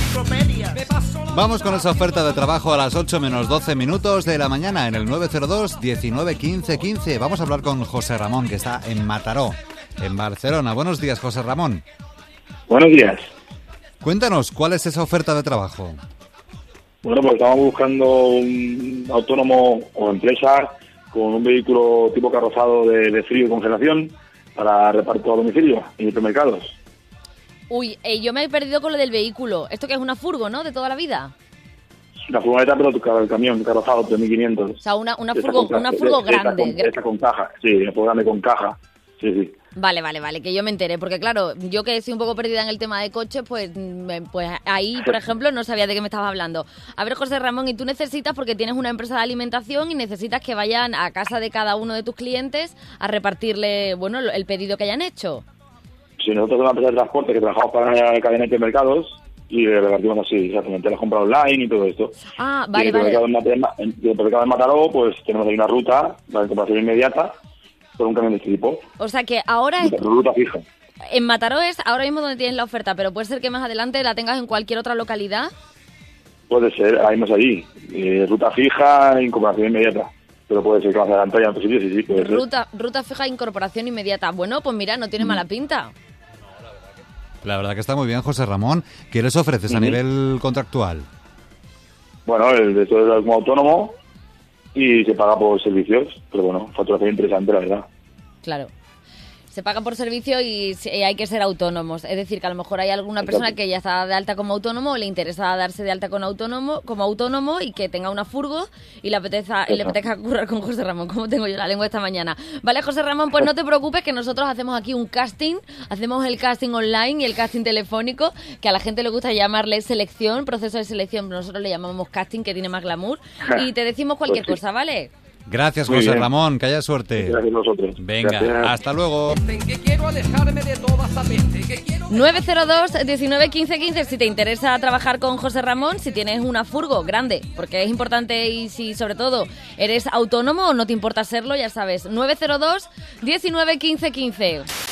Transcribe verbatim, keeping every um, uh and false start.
Vamos con esa oferta de trabajo a las ocho menos doce minutos de la mañana en el nueve cero dos, diecinueve, quince, quince. Vamos a hablar con José Ramón, que está en Mataró, en Barcelona. Buenos días, José Ramón. Buenos días. Cuéntanos, ¿cuál es esa oferta de trabajo? Bueno, pues estamos buscando un autónomo o empresa con un vehículo tipo carrozado de, de frío y congelación para reparto a domicilio en hipermercados. Uy, eh, yo me he perdido con lo del vehículo. Esto que es una furgo, ¿no? De toda la vida. Una furgoneta, pero el camión carrozado tres mil quinientos. O sea, una, una furgo, con, una furgo de, grande. Esta con, esta con caja, sí, una furgo grande con caja. Sí, sí. Vale, vale, vale, que yo me enteré, porque claro, yo que estoy un poco perdida en el tema de coches, pues, pues ahí, por ejemplo, no sabía de qué me estabas hablando. A ver, José Ramón, y tú necesitas, porque tienes una empresa de alimentación y necesitas que vayan a casa de cada uno de tus clientes a repartirle, bueno, el pedido que hayan hecho. Sí, nosotros somos una empresa de transporte que trabajamos para la cadena de mercados y repartimos así, exactamente, las compras online y todo esto. Ah, vale, y vale. En el mercado de Mataró, pues tenemos ahí una ruta para comparación inmediata con un camión de este tipo. O sea que ahora es... Ruta fija. En Mataró es ahora mismo donde tienes la oferta, pero puede ser que más adelante la tengas en cualquier otra localidad. Puede ser, ahí más allí. Eh, ruta fija, incorporación inmediata. Pero puede ser que más adelante haya otro sitio, sí, sí, puede ruta, ser. Ruta fija, incorporación inmediata. Bueno, pues mira, no tiene mala pinta. La verdad que está muy bien, José Ramón. ¿Qué les ofreces uh-huh. a nivel contractual? Bueno, el de esto es como autónomo y se paga por servicios, pero bueno, facturación interesante, la verdad. Claro. Se paga por servicio y hay que ser autónomos. Es decir, que a lo mejor hay alguna persona que ya está de alta como autónomo o le interesa darse de alta con autónomo, como autónomo y que tenga una furgo y le apetezca, y le apetezca currar con José Ramón, como tengo yo la lengua esta mañana. Vale, José Ramón, pues no te preocupes que nosotros hacemos aquí un casting, hacemos el casting online y el casting telefónico, que a la gente le gusta llamarle selección, proceso de selección, nosotros le llamamos casting, que tiene más glamour, y te decimos cualquier pues sí. cosa, ¿vale? Gracias, José Ramón, que haya suerte. Gracias a nosotros. Venga, Gracias. Hasta luego. nueve cero dos, diecinueve, quince, quince si te interesa trabajar con José Ramón, si tienes una furgo grande, porque es importante y si sobre todo eres autónomo o no te importa serlo, ya sabes, nueve cero dos, diecinueve, quince, quince.